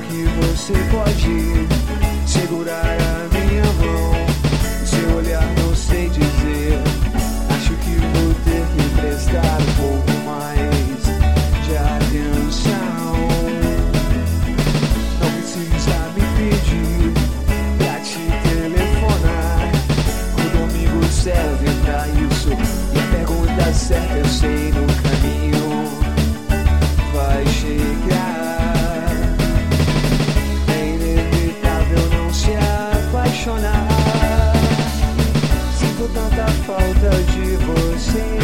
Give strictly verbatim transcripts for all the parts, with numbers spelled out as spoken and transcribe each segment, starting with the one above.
que você pode segurar a minha mão. Seu olhar não sei dizer. Acho que vou ter que emprestar um pouco mais de atenção. Não precisa me pedir pra te telefonar. O domingo serve pra isso. E a pergunta certa eu sei, no caminho vai chegar. É inevitável não se apaixonar. Sinto tanta falta de você,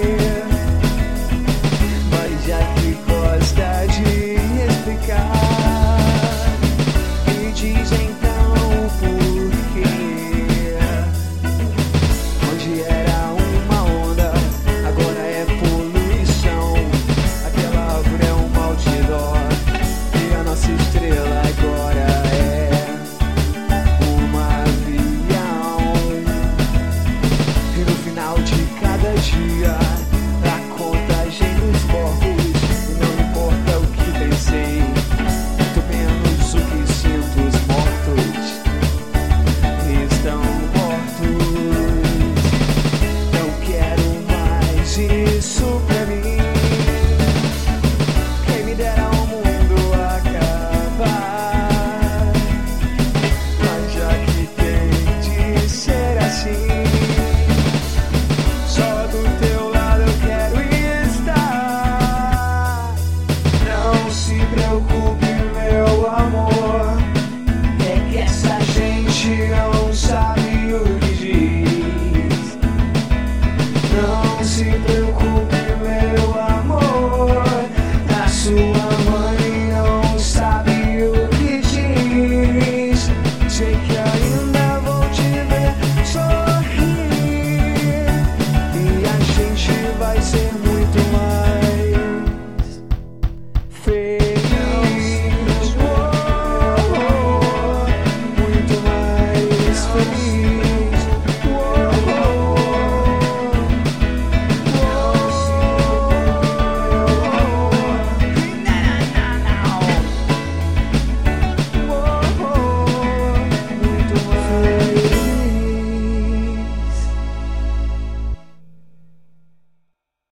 mas já que gosta de explicar, me diz então por quê. Onde era uma onda, agora é poluição. Aquela árvore é um outdoor e a nossa estrela agora é um avião. E no final de cada dia, a contagem dos corpos, e não importa o que pensei, muito menos o que sinto. Os mortos estão mortos. Não quero mais isso pra mim. Quem me dera o mundo acabar, mas já que tem de ser assim, só do teu lado eu quero estar. Não se preocupe, meu amor, é que essa gente não sabe o que diz. Não se preocupe, meu amor, a sua mãe não sabe o que diz. Sei que ainda vou te ver sorrir e a gente vai ser muito